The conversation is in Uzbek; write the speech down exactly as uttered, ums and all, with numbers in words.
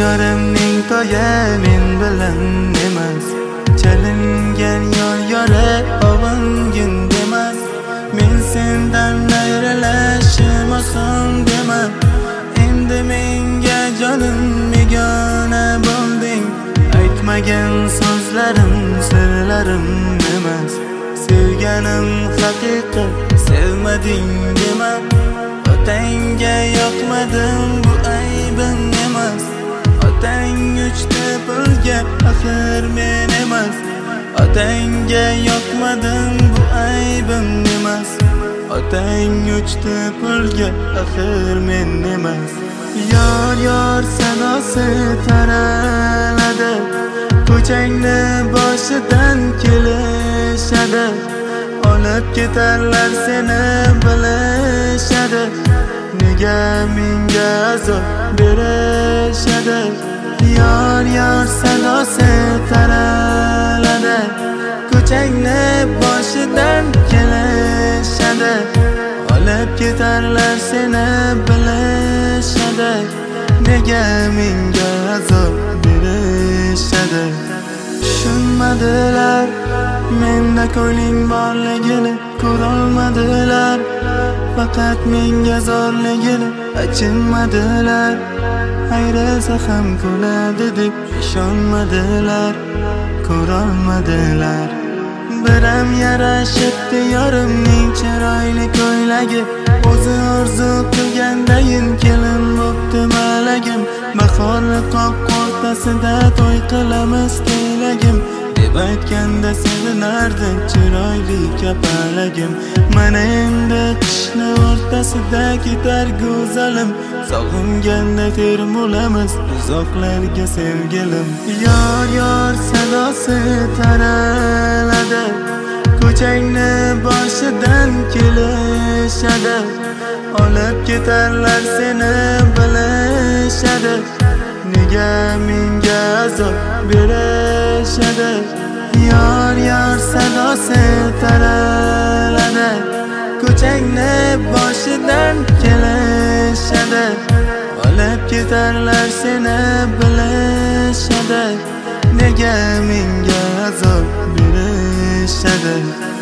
yorimning to'yi men bilan emas, chalingan yor yore ovungin demas. Men sendan ayrılashim oson dema, endi menga jonim begona bo'lding. Aytmagan so'zlarim sirlarim emas, sevganim haqiqat sevmading dema. Otangga yoqmadim bu aybim emas, otang uchta pulga axir men emas. Otangga yoqmadim bu aybim emas, otang uchta pulga axir men emas. Yor yor sanosi taraladi, ko'changni boshidan kelishadi. Olib ketarlar seni bilishadi, nega menga azob berishadi. Yor yor sanosi taraladi, ko'changni boshidan kelishadi. Olib ketarlar seni bilishadi, nega menga azob berishadi. Tushunmadilar menda ko'ngling borligini, ko'rolmadilar faqat menga zorligini. Achinmadilar ayrilsa ham ko'nadi deb ishonmadilar, ko'rolmadilar. Biram yarashibdi yorimning chiroyli ko'ylagi, o'zi orzu qilgandayin kelin bo'pti malagim. Bahorni qoq o'rtasida to'y qilamiz tilagim, deb aytganda sevinardi chiroyli kapalagim. Mana endi qishni o'rtasida ketar go'zalim, sog'inganda termulamiz uzoqlarga sevgilim. Yor yor sanosi taraladi, ko'changni boshidan kelishadi. Olib ketarlar seni bilishadi, nega menga azob berishadi. Yor yor sanosi taraladi, ko'changni boshidan kelishadi. Olib ketarlar seni bilishadi, nega menga azob berishadi.